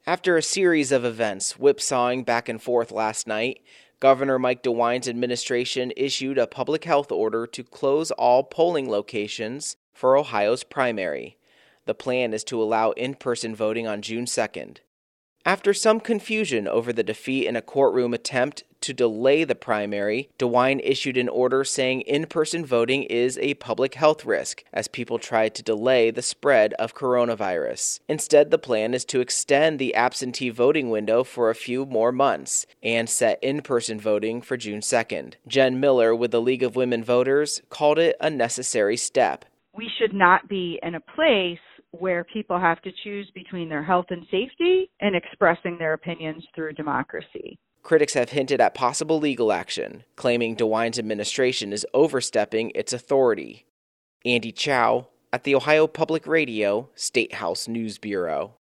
After a series of events whipsawing back and forth last night, Governor Mike DeWine's administration issued a public health order to close all polling locations for Ohio's primary. The plan is to allow in-person voting on June 2nd. After some confusion over the defeat in a courtroom attempt to delay the primary, DeWine issued an order saying in-person voting is a public health risk as people try to delay the spread of coronavirus. Instead, the plan is to extend the absentee voting window for a few more months and set in-person voting for June 2nd. Jen Miller with the League of Women Voters called it a necessary step. We should not be in a place where people have to choose between their health and safety and expressing their opinions through democracy. Critics have hinted at possible legal action, claiming DeWine's administration is overstepping its authority. Andy Chow at the Ohio Public Radio State House News Bureau.